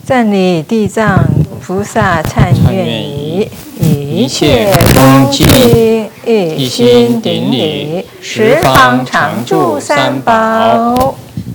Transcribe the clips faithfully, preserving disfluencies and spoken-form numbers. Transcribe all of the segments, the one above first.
赞礼地藏菩萨忏愿已，一切恭敬一心顶礼，十方常住三宝。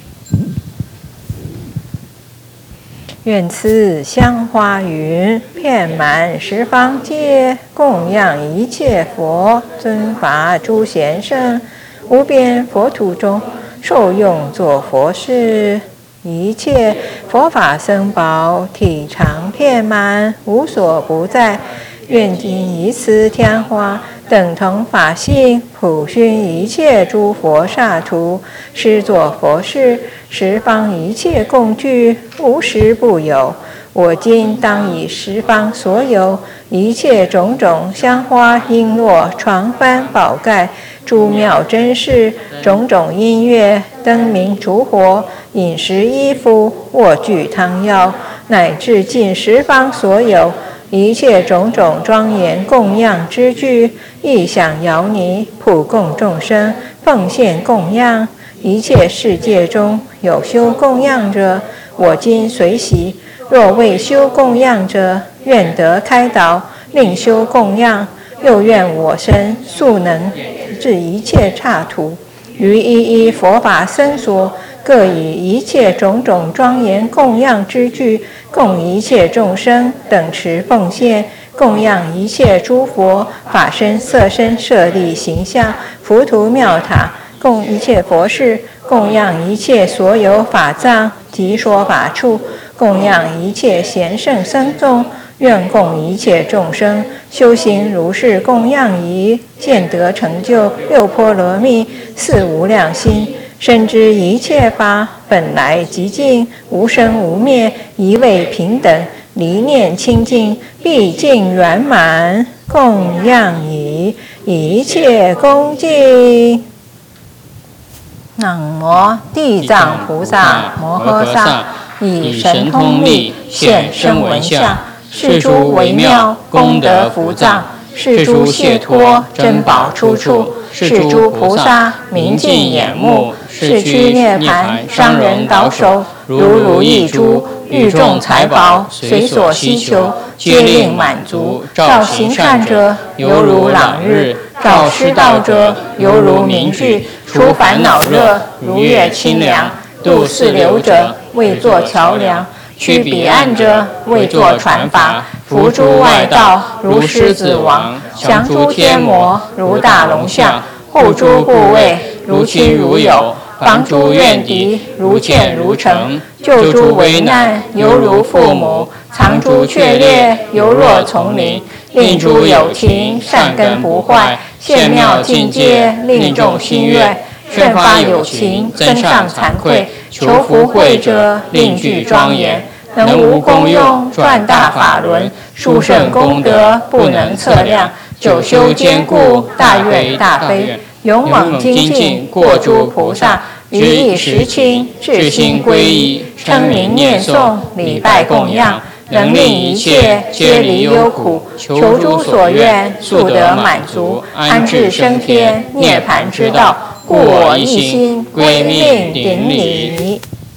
愿此香花云遍满十方界，供养一切佛尊法诸贤圣，无边佛土中受用作佛事。一切佛法僧宝体常遍满，无所不在。愿今以此天花等同法性，普熏一切诸佛刹土，施作佛事，十方一切供具，无实不有。我今当以十方所有一切种种香花璎珞床幡宝盖诸妙珍事，种种音乐灯明烛火饮食衣服卧具汤药，乃至尽十方所有一切种种庄严供养之具，意想摇泥普供众生，奉献供养。一切世界中有修供养者，我今随喜；若未修供养者，愿得开导，令修供养。又愿我身速能治一切刹土，于一一佛法僧所，各以一切种种庄严供养之具，供一切众生等持奉献，供养一切诸佛法身色身舍利形象浮屠妙塔，供一切佛事，供养一切所有法藏及说法处，供养一切贤圣僧众，愿供一切众生修行如是供养仪，见得成就六波罗蜜四无量心，深知一切法本来极净，无生无灭，一味平等，离念清净，毕竟圆满。供养仪，一切恭敬。南无地藏菩萨摩诃萨，以神通力现声闻相，是诸微妙功德福藏，是诸解脱珍宝出处，是诸菩萨明镜眼目，是趋涅盘商人倒手，如如意珠欲众财宝，随所希求，皆令满足。照行善者，犹如朗日；照施道者，犹如明炬。除烦恼热，如月清凉；渡四流者，为作桥梁；去彼岸者，为作船筏；伏诸外道，如狮子王；降诸天魔，如大龙象；护诸护卫，如亲如友；防诸怨敌，如箭如城；救诸危难，犹如父母；藏诸雀猎，犹若丛林；令诸有情，善根不坏；现妙境界，令众心悦；劝发有情，增上惭愧；求福慧者，令具庄严；能无功用，转大法轮；殊胜功德，不能测量；久修坚固，大愿大悲；勇猛精进，过诸菩萨；于意识清，至心归依；称名念诵，礼拜供养；能令一切皆离忧苦，求诸所愿，速得满足；安置升天，涅槃之道，故我一心归命顶礼。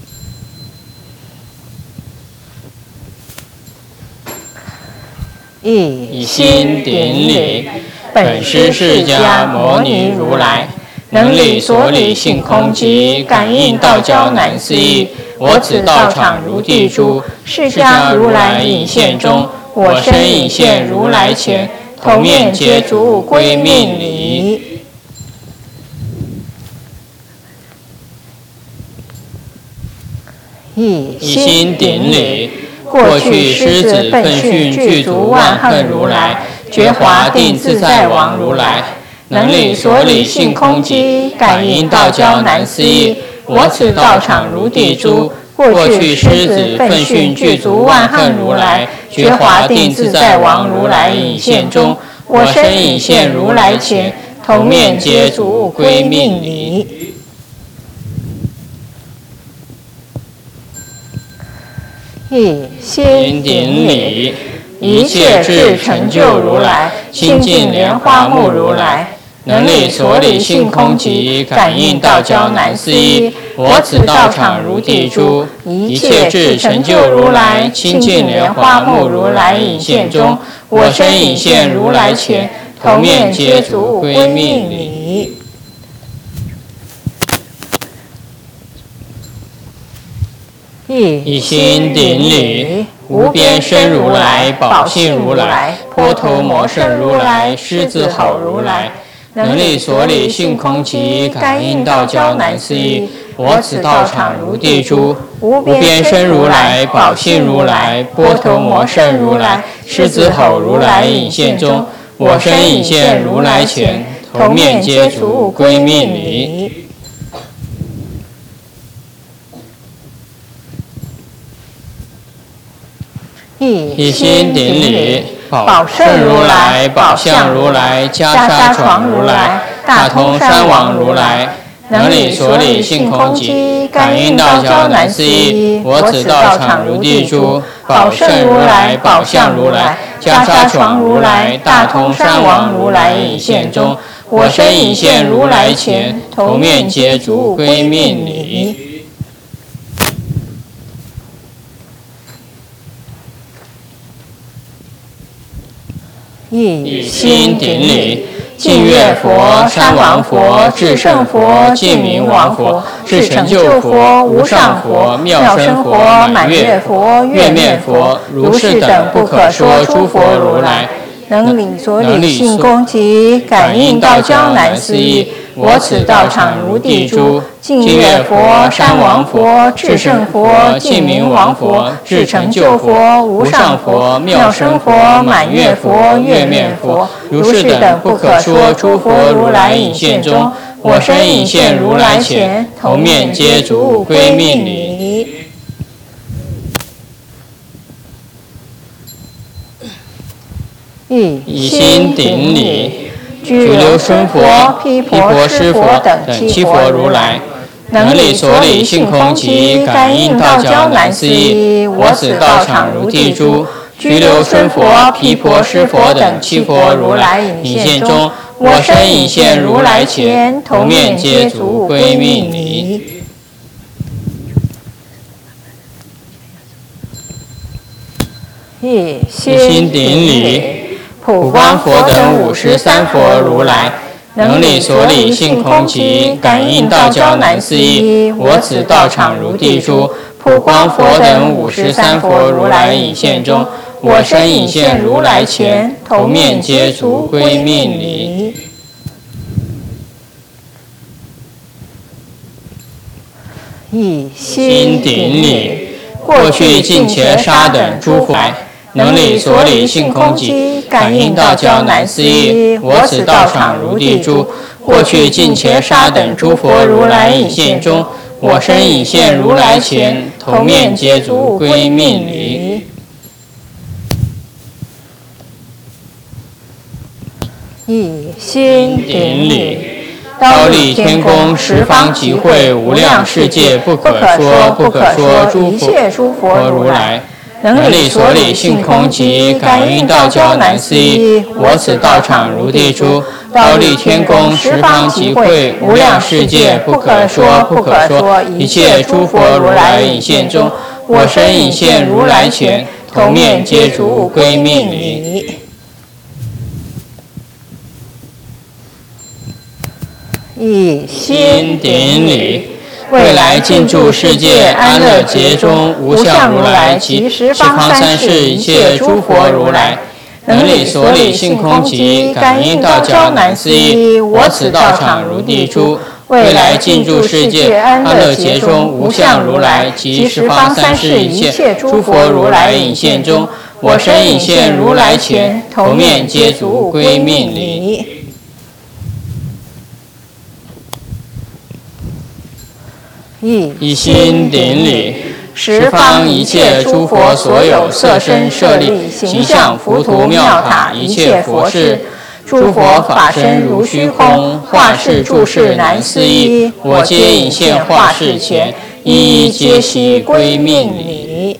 一心顶礼，本师释迦牟尼如来，能理所理性空寂，感应道交难思议。我此道场如地珠，释迦如来引现中，我身引现如来前，头面皆足归命礼。一心顶礼，过去狮子奋训具足万恨如来，觉华定自在王如来，能理所理性空寂，感应道交难思议。我此道场如地珠，过去狮子奋训具足万恨如来，觉华定自在王如来引现中，我身引现如来前，头面皆足归命礼。一心顶礼，一切智成就如来，清净莲花目如来， 能力所理性空寂，感应道交难思议。我此道场如地珠，一切智成就如来，清净莲花目如来影现中。我身影现如来前，头面皆足归命礼。一心顶礼，无边身如来，宝性如来，波头摩圣如来，狮子吼如来。能力所理性空寂，感应道交难思议。我此道场如地珠，无边身如来，宝性如来，波头摩圣如来，狮子吼如来影现中。我身影现如来前，头面皆足归命礼。一心顶礼，宝圣如来，宝相如来，袈裟床如来，大通山王如来。能理所理性空寂，感应道交难思议。我此道场如地珠，宝圣如来，宝相如来，袈裟床如来，大通山王如来影现中。我身影现如来前，头面皆足归命礼。一心顶礼，净月佛、山王佛、至圣佛、净明王佛、至成就佛、无上佛、妙生佛、满月佛、月面佛，如是等不可说诸佛如来。 能理所理性空寂，感应道交难思议。我此道场如地珠，净月佛、山王佛、至圣佛、净明王佛、至成就佛、无上佛、妙生佛、满月佛、月面佛，如是等不可说诸佛如来影现中。我身影现如来前，头面皆足归命礼。 一心顶礼，具流孙佛、毗婆尸佛等七佛如来。能理所理性空寂，感应道交难思议。我此道场如地珠，具流孙佛、毗婆尸佛等七佛如来影现中。我身影现如来前，头面皆足归命礼。 一心顶礼，普光佛等五十三佛如来。能理所理性空寂，感应道交难思议。我此道场如地珠，普光佛等五十三佛如来影现中。我身影现如来前，头面皆足归命礼。 一心顶礼，过去尽伽沙等诸佛来。能理所理性空寂，感应道交难思议。我此道场如地珠，过去尽伽沙等诸佛如来影现中。我身影现如来前，头面皆足归命礼。 一心顶礼，忉利天宫十方集会无量世界不可说不可说诸佛如来。能理所理性空寂，感应道交难思议。我此道场如地珠，忉利天宫十方集会无量世界不可说不可说一切诸佛如来影现中。我身影现如来前，头面皆足归命礼。 一心顶礼，未来尽住世界安乐劫中，无相如来及十方三世一切诸佛如来。能理所理性空寂，感应道交难思议。我此道场如地珠，未来尽住世界安乐劫中，无相如来及十方三世一切诸佛如来影现中。我身影现如来前，头面皆足归命礼。一心顶礼，十方一切诸佛所有色身舍利形象浮屠妙塔一切佛事，诸佛法身如虚空，化世住世难思议。我皆引现化世前，一一皆悉归命礼。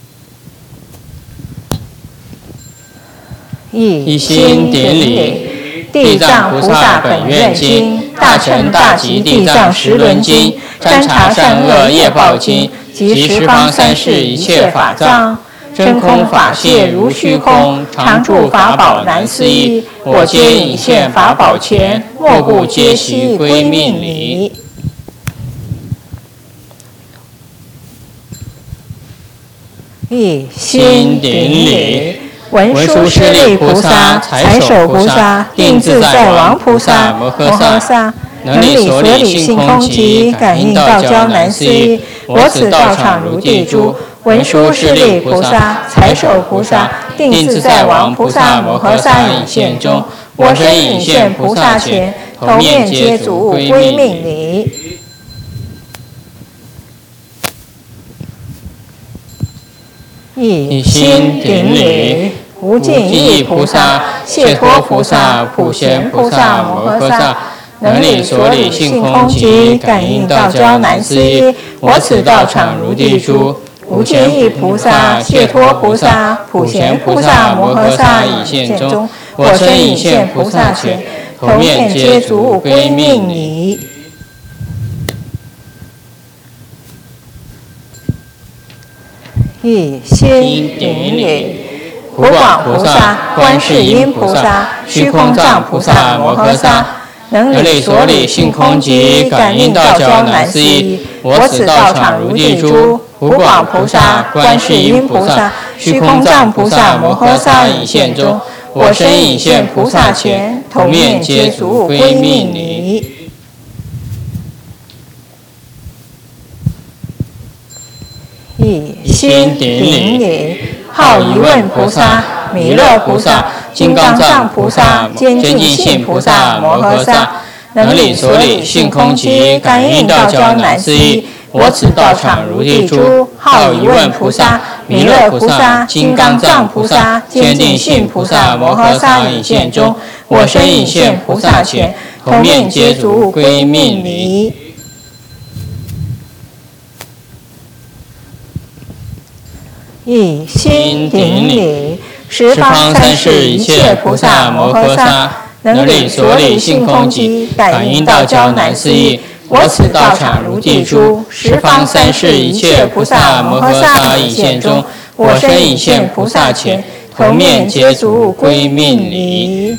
一心顶礼， 地藏菩萨本愿经、大乘大集地藏十轮经、占察善恶业报经及十方三世一切法藏。真空法界如虚空，常住法宝难思议。我皆引现法宝前，莫不皆悉归命礼。 一心顶礼。文殊师利菩萨、财首菩萨、定自在王菩萨、摩诃萨，能理所理性空寂，感应道交难思议。我此道场如地珠。文殊师利菩萨、财首菩萨、定自在王菩萨、摩诃萨引现中，我身引现菩萨前，头面皆足归命礼。一心顶礼。无尽意菩萨、解脱菩萨、普贤菩萨、摩诃萨，能理所理性空寂，感应道交难思议。我此道场如地珠。无尽意菩萨、解脱菩萨、普贤菩萨、摩诃萨引现中，我身引现菩萨前，头面皆足归命礼。一心顶礼。普广菩萨、观世音菩萨、虚空藏菩萨、摩诃萨，能理所理性空寂，感应道交难思议。我此道场如地珠。普广菩萨、观世音菩萨、虚空藏菩萨、摩诃萨引现中，我身引现菩萨前，头面皆足归命礼。一心顶礼。好疑问菩萨、弥勒菩萨、金刚藏菩萨、坚净信菩萨、摩诃萨，能理所理性空寂，感应道交难思议。我此道场如地珠。好疑问菩萨、弥勒菩萨、金刚藏菩萨、坚净信菩萨、摩诃萨引现中，我身引现菩萨前，头面皆足归命礼。一心顶礼。十方三世一切菩萨摩诃萨，能理所理性空寂，感应道交难思议。我此道场如地珠。十方三世一切菩萨摩诃萨引现中，我身引现菩萨前，头面皆足归命礼。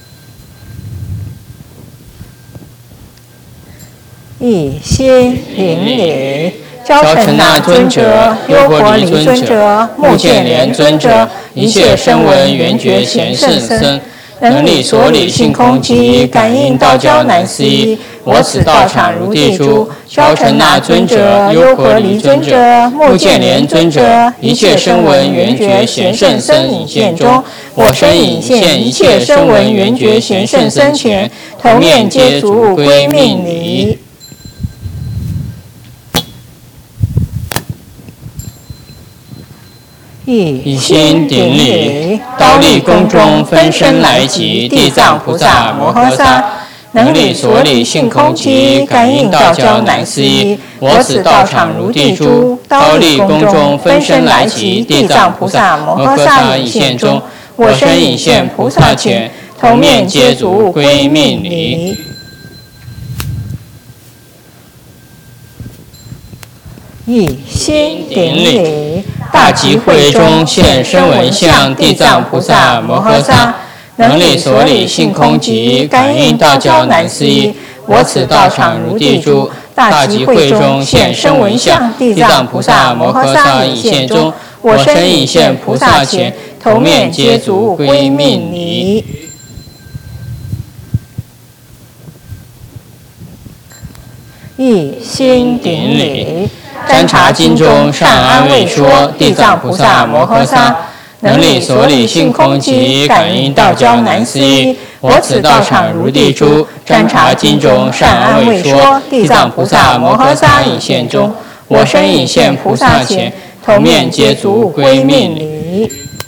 一心顶礼。昭成那尊者、优婆离尊者、目犍连尊者，一切声闻缘觉贤圣僧，能理所理性空寂，感应道交难思议。我此道场如地珠。昭成那尊者、优婆离尊者、目犍连尊者，一切声闻缘觉贤圣僧引现中，我身引现一切声闻缘觉贤圣僧前，头面皆足归命礼。一心顶礼。刀立宫中分身来集地藏菩萨摩诃萨，能理所理性空寂，感应道交难思议。我此道场如地珠。刀立宫中分身来集地藏菩萨摩诃萨引现中，我身引现菩萨前，头面皆足归命礼。一心顶礼。大集会中现声闻相地藏菩萨摩诃萨，能理所理性空寂，感应道交难思议。我此道场如地珠。大集会中现声闻相地藏菩萨摩诃萨引现中，我身引现菩萨前，头面皆足归命礼。一心顶礼。占察经中善安慰说，地藏菩萨摩诃萨，能理所理性空寂，感应道交难思议。我此道场如地珠。占察经中善安慰说，地藏菩萨摩诃萨引现中，我身引现菩萨前，头面皆足归命礼。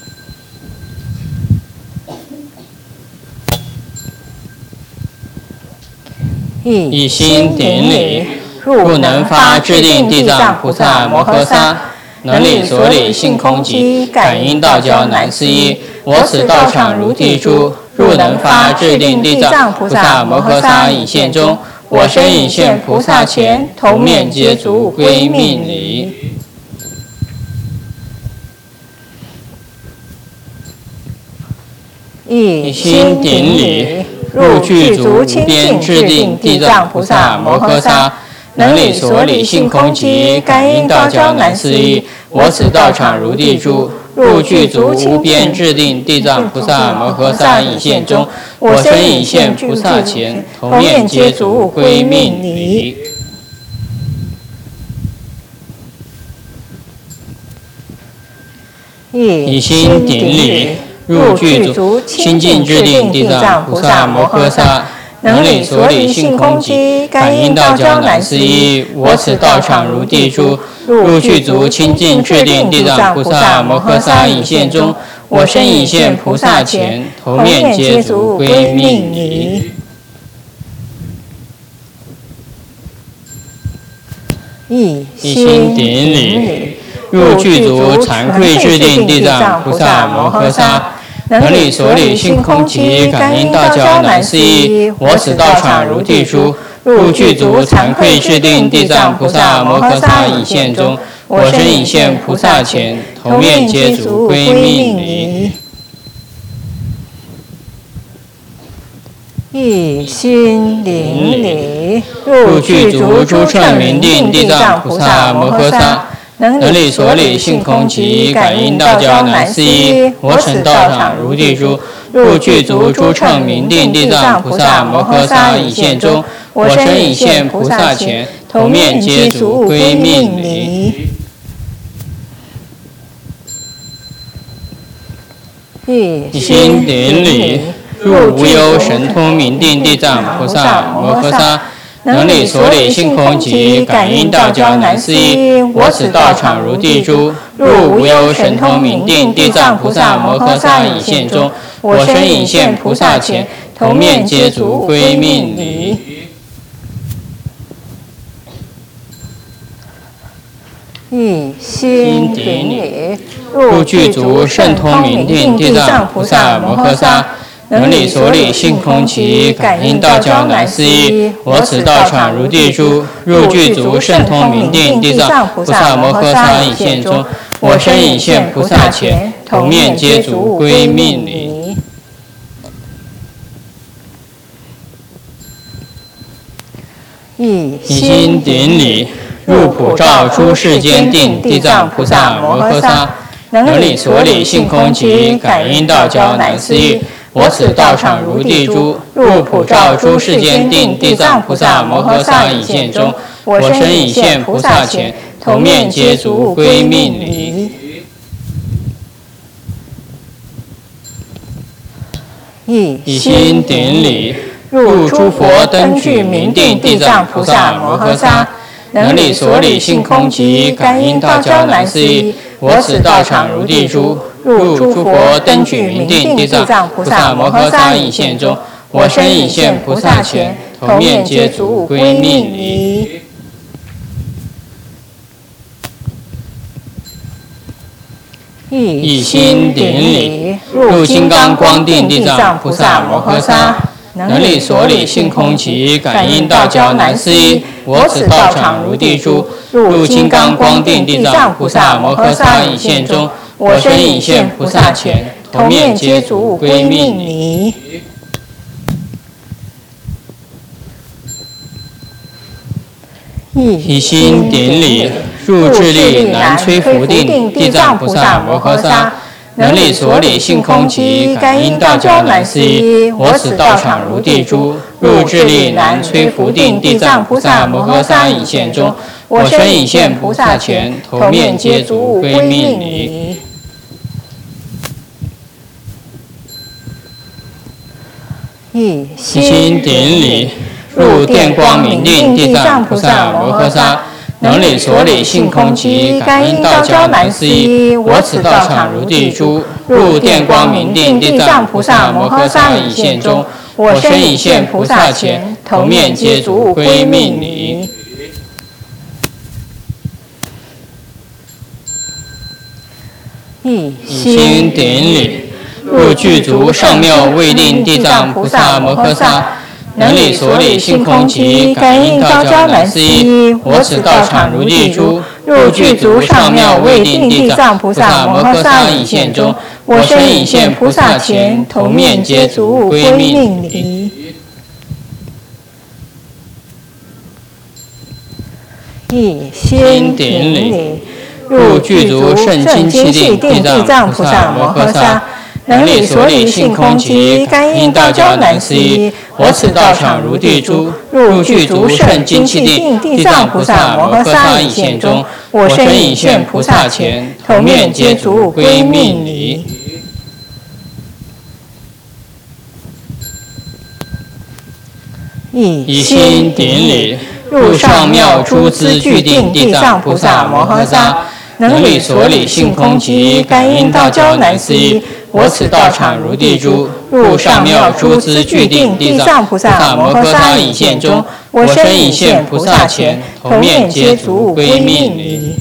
一心顶礼。入能发智定地藏菩萨摩诃萨，能理所理性空寂，感应道交难思议。我此道场如地珠。 入能发智定地藏菩萨摩诃萨引现中，我身引现菩萨前，头面接足归命礼。 一心顶礼，入具足无边智定地藏菩萨摩诃萨，能理所理性空寂，感应道交难思议。我此道场如地珠，入具足无边智定地藏菩萨摩诃萨引现中，我身引现菩萨前，头面接足归命礼。以心顶礼，入具足清净智定地藏菩萨摩诃萨，能理所理性空寂，感应道交难思议。我此道场如地珠，入具足清净智定地藏菩萨摩诃萨引现中，我身引现菩萨前，头面接足归命礼。 一心顶礼，入具足惭愧智定地藏菩萨摩诃萨，能理所理性空寂，感应道交难思议。我此道场如地珠，入具足惭愧智定地藏菩萨摩诃萨引现中，我身引现菩萨前，头面接足归命礼。 一心顶礼， 入具足诸乘明定地藏菩萨摩诃萨，能理所理性空寂，感应道交难思议。我此道场如地珠，入具足诸乘明定地藏菩萨摩诃萨引现中，我身引现菩萨前，头面接足归命礼。一心顶礼，入无忧神通明定地藏菩萨摩诃萨，能理所理性空寂，感应道交难思议。我此道场如地珠，入无忧神通明定地藏菩萨摩诃萨引现中，我身引现菩萨前，头面接足归命礼。 一心顶礼， 入具足圣通明定地藏菩萨摩诃萨，能理所理性空寂，感应道交难思议。我此道场如地珠，入具足圣通明定地藏菩萨摩诃萨引现中，我身引现菩萨前，头面接足归命礼。 一心顶礼，入普照诸世间定地藏菩萨摩诃萨，能理所理性空寂，感应道交难思议。我此道场如地珠，入普照诸世间定地藏菩萨摩诃萨引现中，我身引现菩萨前，头面接足归命礼。一心顶礼，入诸佛灯具明定地藏菩萨摩诃萨，能理所理性空寂，感应道交难思议。我此道场如地珠，入诸佛灯具明定地藏菩萨摩诃萨引现中，我身引现菩萨前，头面接足归命礼。一心顶礼，入金刚光定地藏菩萨摩诃萨，能理所理性空寂，感应道交难思议。我此道场如地珠，入金刚光定地藏菩萨摩诃萨引现中，我身引现菩萨前，头面接足归命礼。一心顶礼，入智力难摧伏定地藏菩萨摩诃萨，能理所理性空寂，感应道交难思议。我此道场如地珠，入智力难摧伏定地藏菩萨摩诃萨引现中，我身引现菩萨前，头面接足归命礼。 一心顶礼，入电光明定地藏菩萨摩诃萨，能理所理性空寂，感应道交难思议。我此道场如地珠，入电光明定地藏菩萨摩诃萨引现中，我身引现菩萨前，头面接足归命礼。 一心顶礼， 入具足上妙位定地藏菩萨摩诃萨，能理所理性空集，感应道交难思议。我此道场如地珠，入具足上妙位定地藏菩萨摩诃萨影现中，我身影现菩萨前，头面皆足归命礼。 一心顶礼，入具足圣精气定地藏菩萨摩诃萨，能理所理性空集，感应道交难思议。我此道场如地珠，入具足圣精气定地藏菩萨摩诃萨影现中，我身影现菩萨前，头面皆足归命礼。 一心顶礼，入上妙诸资具定地藏菩萨摩诃萨，能理所理性空集，感应道交难思议。我此道场如地珠，入上妙诸资具定地藏菩萨摩诃萨影现中，我身影现菩萨前，头面皆足归命礼。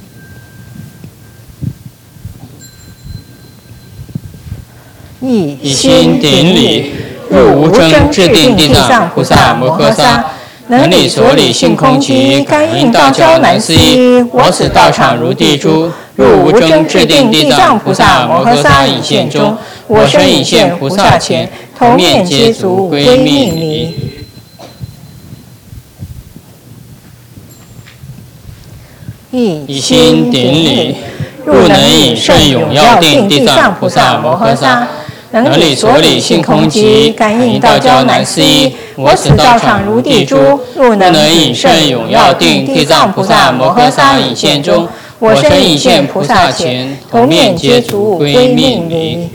一心顶礼，入无争智定地藏菩萨摩诃萨，能理所理性空集，感应道交难思议。我此道场如地珠，入无争智定地藏菩萨摩诃萨影现中，我身影现菩萨前，头面皆足归命礼。一心顶礼，入能引圣永耀定地藏菩萨摩诃萨，能理所理性空集，感应道交难思议。我此道场如地珠，入能引圣永耀定地藏菩萨摩诃萨影现中，我身影现菩萨前，头面皆足归命礼。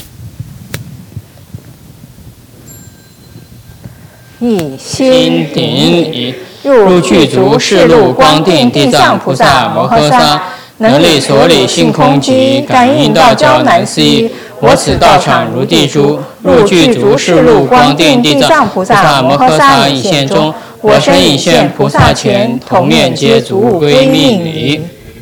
一心顶礼，入具足世路光定地藏菩萨摩诃萨，能理所理性空集，感应道交难思议。我此道场如地珠，入具足世路光定地藏菩萨摩诃萨影现中，我身影现菩萨前，头面皆足归命礼。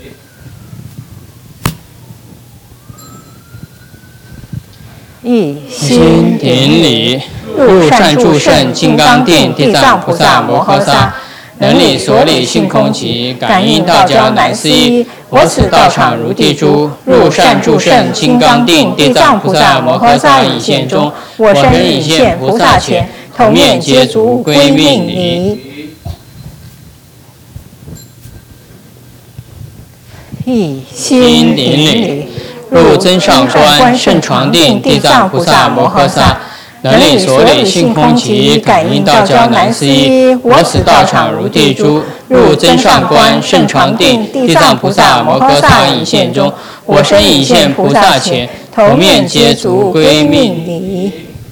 一心顶礼，入善住圣金刚定地藏菩萨摩诃萨，能理所理性空集，感应道交难思议。我此道场如地珠，入善住圣金刚定地藏菩萨摩诃萨影现中，我身影现菩萨前，头面皆足归命礼。 一心顶礼，入增上观圣床定地藏菩萨摩诃萨，能理所理性空集，感应道交难思议。我此道场如地珠，入增上观圣床定地藏菩萨摩诃萨影现中，我身影现菩萨前，头面皆足归命礼。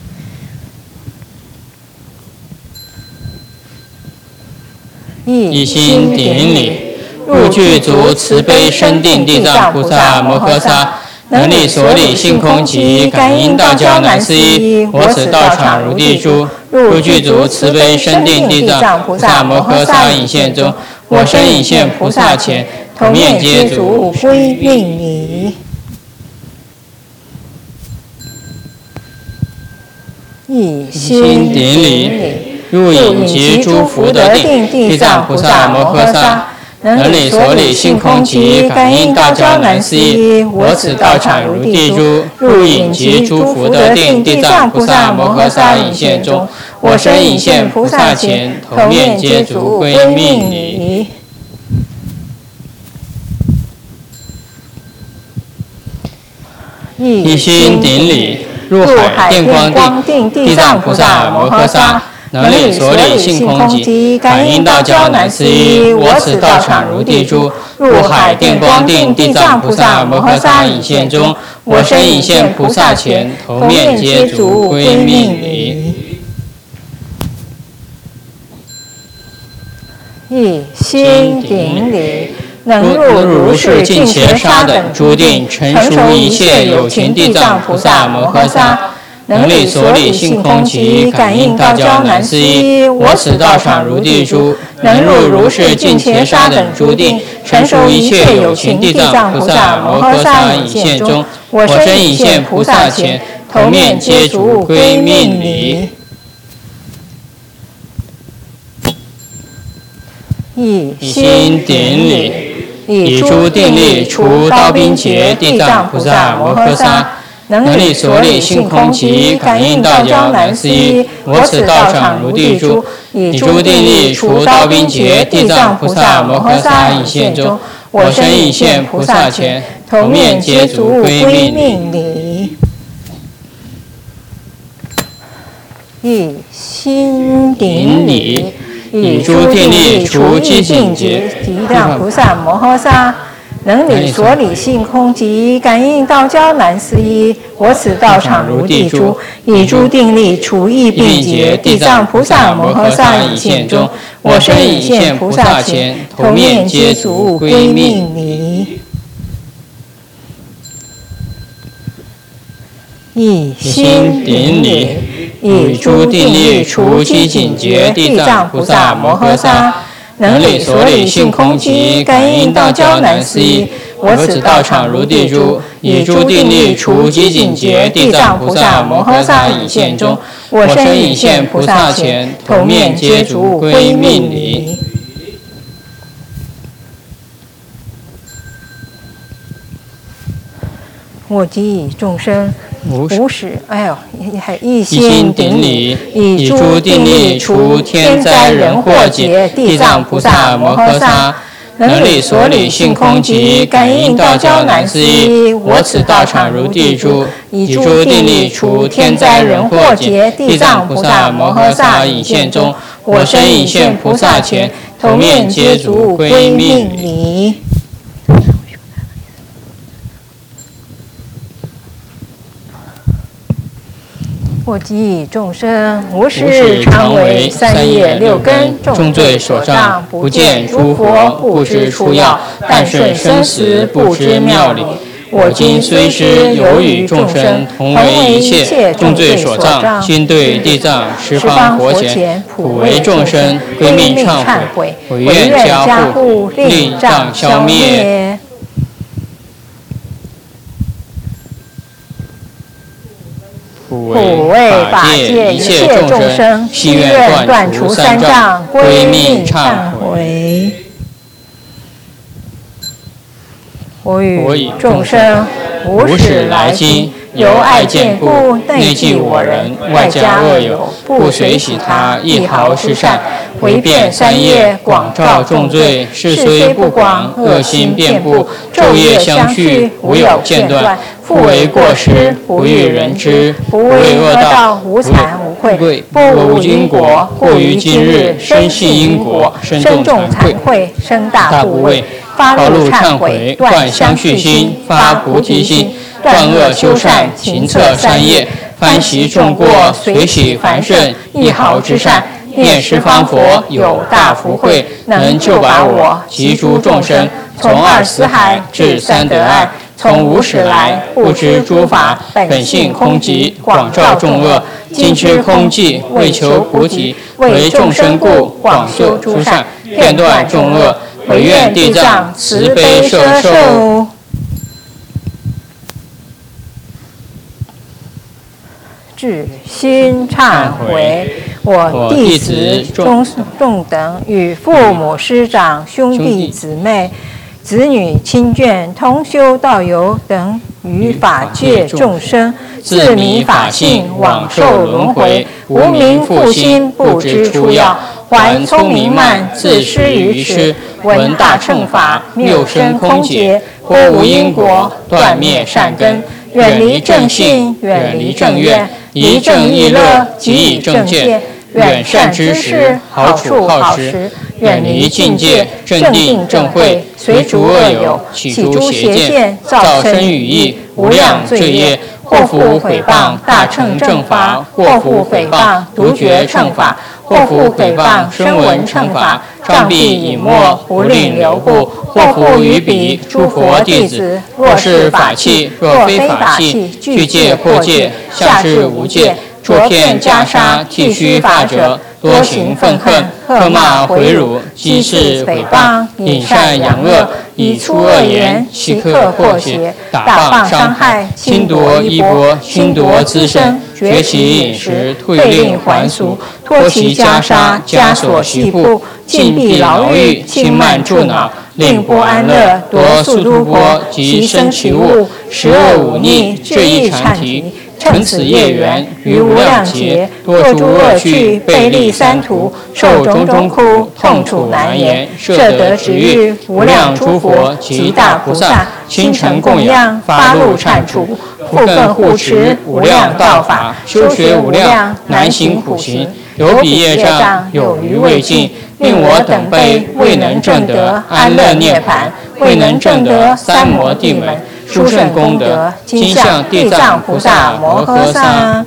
一心顶礼，入具足慈悲深定地藏菩萨摩诃萨，能理所理性空集，感应道交难思议。我此道场如地珠，入具足慈悲深定地藏菩萨摩诃萨影现中，我身影现菩萨前，头面皆足归命礼。一心顶礼，入引集诸福德定地藏菩萨摩诃萨，能理所理性空集，感应道交难思议。我此道场如地珠，入引集诸福德定地藏菩萨摩诃萨影现中，我身影现菩萨前，头面皆足归命礼。一心顶礼，入海电光定地藏菩萨摩诃萨，能理所理性空集，感应道交难思议。我此道场如地珠，入海电光定地藏菩萨摩诃萨影现中，我身影现菩萨前，头面皆足归命礼。 一心顶礼，能入如是净伽沙等诸定，成熟一切有情地藏菩萨摩诃萨， 能力所理性空即感应道交难思议。我此道场如地珠，能入如是境伽沙等诸定，成熟一切有情地藏菩萨摩诃萨引现中，我身引现菩萨前，头面皆足归命礼。 一心顶礼，以诸定力除刀兵劫地藏菩萨摩诃萨，能力所理性空即感应道交难思议。我此道场如地珠，以诸定力除刀兵劫地藏菩萨摩诃萨引现中，我身引现菩萨前，头面皆足归命礼。 一心顶礼， 以诸定力除寂静劫地藏菩萨摩诃萨，能理所理性空即感应道交难思议。我此道场如地珠，以诸定力除疫病劫地藏菩萨摩诃萨引现中，我身引现菩萨前，头面皆足归命礼。一心顶礼，以诸定力除寂静劫地藏菩萨摩诃萨，能理所理性空即感应道交难思议。我此道场如地珠，以诸定力除寂静劫地藏菩萨摩诃萨引现中，我身引现菩萨前，头面皆足归命礼。我即众生无始，哎呦，还一心顶礼，以诸定力除天灾人祸劫地藏菩萨摩诃萨，能理所理性空即感应道交难思议。我此道场如地珠，以诸定力除天灾人祸劫地藏菩萨摩诃萨引现中，我身引现菩萨前，头面皆足归命礼。我即众生无始常为三业六根重罪所障，不见诸佛，不知出药，但顺生死，不知妙理。我今虽师有与众生同为一切重罪所障，心对地藏十方佛前，普为众生归命忏悔，唯愿加护令障消灭。普为法界一切众生，悉愿断除三障，归命忏悔。我与众生无始来今，由爱见故，内忌我人，外加恶友，不随喜他，一毫失善，回遍三业，广照众罪。事虽不广，恶心遍布，昼夜相续，无有间断。复为过失，不欲人知，不为恶道，无惭无愧，不无因果，故于今日深信因果，深重惭愧，深大怖畏，发露忏悔，断相续心，发菩提心，断恶修善，勤策善业，翻习众过，随喜凡圣，一毫之善。念十方佛有大福慧，能救拔我及诸众生，从二死海至三得岸。从无始来，不知诸法，本性空寂，广照众恶。今知空寂，为求菩提，为众生故，广修诸善，遍断众恶。唯愿地藏慈悲摄受。至心忏悔，我弟子众众等与父母师长兄弟姊妹子女亲眷同修道友等于法界众生，自迷法性，往受轮回，无明复心，不知出药，怀聪明慢，自失愚痴，闻大乘法，谬生空劫，波无因果，断灭善根，远离正信，远离正愿，离正易乐，即以正见，远善知识，好处好时，远离境界，正定正慧，随逐恶友，起诸邪见，造身语意，无量罪业，或复毁谤大乘正法，或复毁谤独觉乘法， 或复诽谤声闻乘法，障蔽隐没，不令流布；或复于彼诸佛弟子，若是法器，若非法器，具戒破戒，下至无戒，捉骗袈裟，剃须发者，多行愤恨，喝骂毁辱，讥视诽谤，引善扬恶，以粗恶言欺客破邪，打谤伤害，侵夺衣钵，侵夺资身，绝其饮食，退令还俗，脱其袈裟，枷锁其腹，禁闭牢狱，轻慢助恼，令不安乐，夺速度波，及生其物，十恶忤逆，至意禅提。趁此业缘，于无量劫，多诸恶趣，背离三途，受种种苦，痛楚难言。摄得值遇，无量诸佛及大菩萨，亲承供养，发露忏除，复更护持无量道法，修学无量，难行苦行。有彼业障，有余未尽，令我等辈未能证得安乐涅槃，未能证得三摩地门。殊胜功德，今向地藏菩萨摩诃萨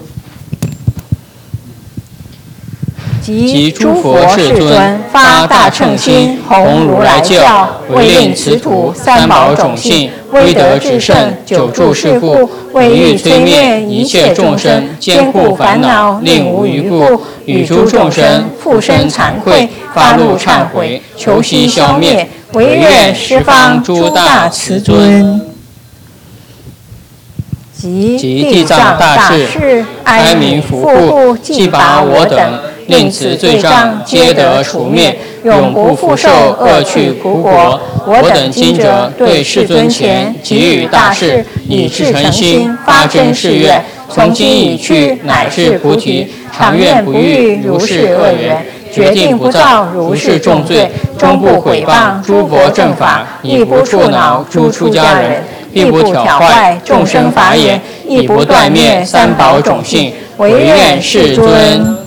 及诸佛世尊发大乘心，弘如来教，为令此土三宝种性，威德至圣，久住世故，为欲摧灭一切众生，坚固烦恼，令无余故，与诸众生复生惭愧，发露忏悔，求悉消灭，唯愿十方诸大慈尊。及地藏大士，哀民福护，既拔我等，令此罪障皆得除灭，永不复受恶趣苦果。我等今者对世尊前给予大士，以至诚心发真誓愿，从今已去，乃至菩提，常愿不遇如是恶缘，决定不造如是重罪，终不毁谤诸佛正法，亦不触恼诸出家人，必不挑坏众生法眼，亦不断灭三宝种性，唯愿世尊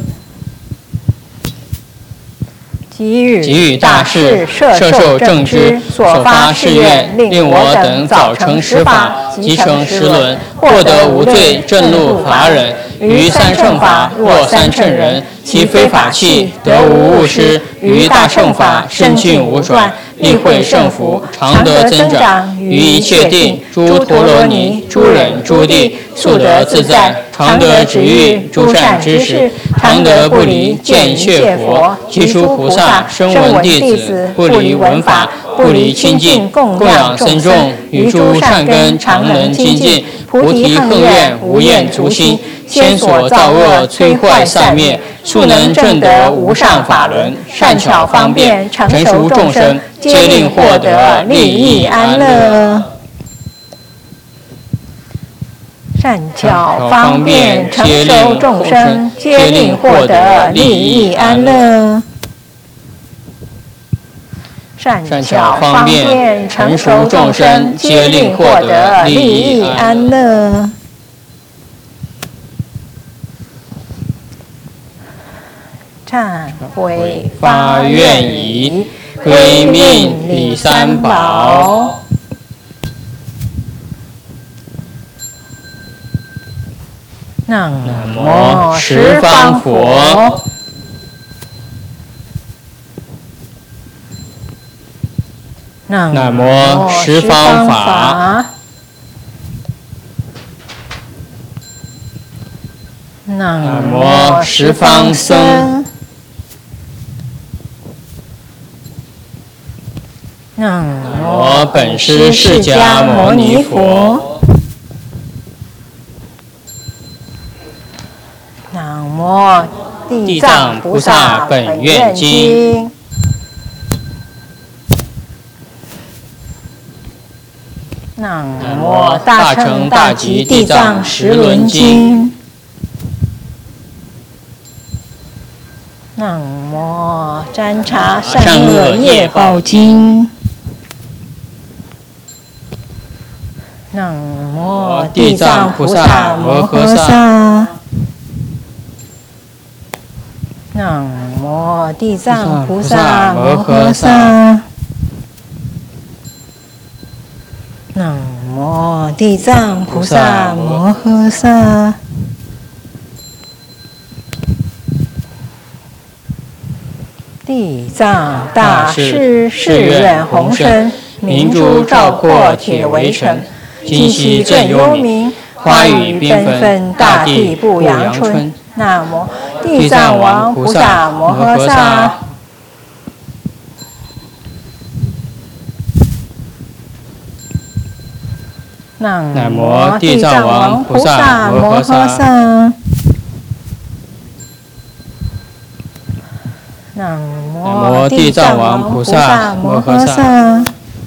给予大士摄受正知，所发誓愿，令我等早成十法，即成十轮，获得无罪，正入法忍。于三乘法若三乘人，其非法器，得无误失。于大乘法深尽无转，力会胜福，常得增长。于一切定，诸陀罗尼、诸忍、诸地，速得自在，常得值遇诸善知识，常得不离见一切佛，及诸菩萨声闻弟子，不离闻法，不离清净，供养僧众，于诸善根常能精进，菩提恨愿无厌足心，先所造恶摧坏散灭，速能证得无上法轮，善巧方便成熟众生，皆令获得利益安乐。 善巧方便成熟众生，皆令获得利益安乐。善巧方便成熟众生，皆令获得利益安乐。忏悔发愿已，归命礼三宝。南无十方佛，南无十方法，南无十方僧，南无本师释迦牟尼佛。南无地藏菩萨本愿经。南无大乘大集地藏十轮经。南无占察善恶业报经。南无地藏菩萨摩诃萨。南无地藏菩萨摩诃萨。南无地藏菩萨摩诃萨。 地藏大士，誓愿弘深，明珠照阔铁围城，金溪正幽冥，花雨纷纷，大地不阳春。南无地藏王菩萨摩诃萨。南无地藏王菩萨摩诃萨。南无地藏王菩萨摩诃萨。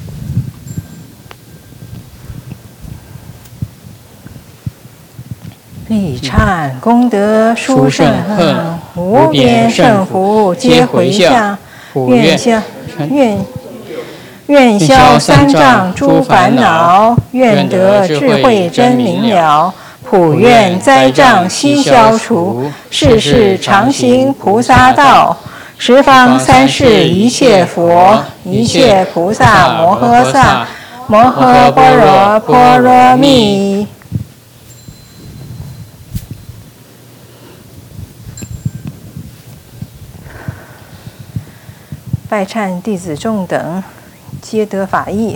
力忏功德殊胜恨，无边胜福皆回向。愿消愿愿消三障诸烦恼，愿得智慧真明了。普愿灾障悉消除，世世常行菩萨道。十方三世一切佛，一切菩萨摩诃萨，摩诃般若波罗蜜。拜忏弟子众等，皆得法益。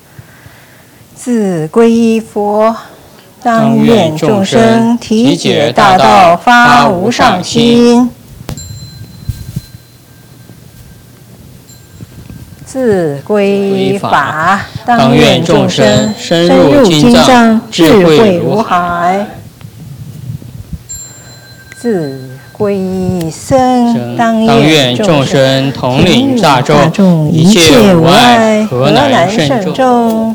自皈依佛，当愿众生体解大道，发无上心。自皈依法，当愿众生深入经藏，智慧如海。自皈依僧，当愿众生统领大众，一切无碍，何难胜众。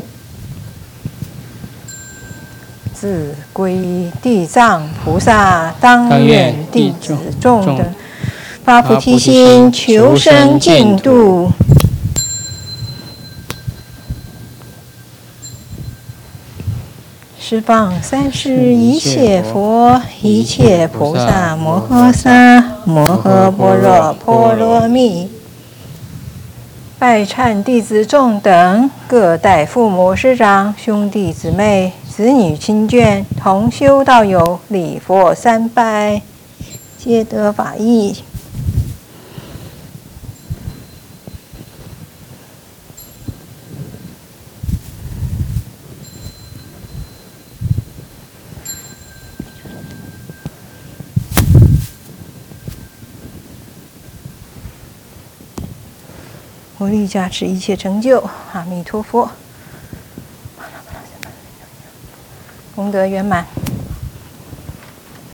自皈依地藏菩萨，当愿弟子众等发菩提心，求生净土。十方三世一切佛，一切菩萨摩诃萨，摩诃般若波罗蜜。拜忏弟子众等，各代父母师长、兄弟姊妹、子女亲眷，同修道友，礼佛三拜，皆得法益。佛力加持一切成就，阿弥陀佛，功德圆满。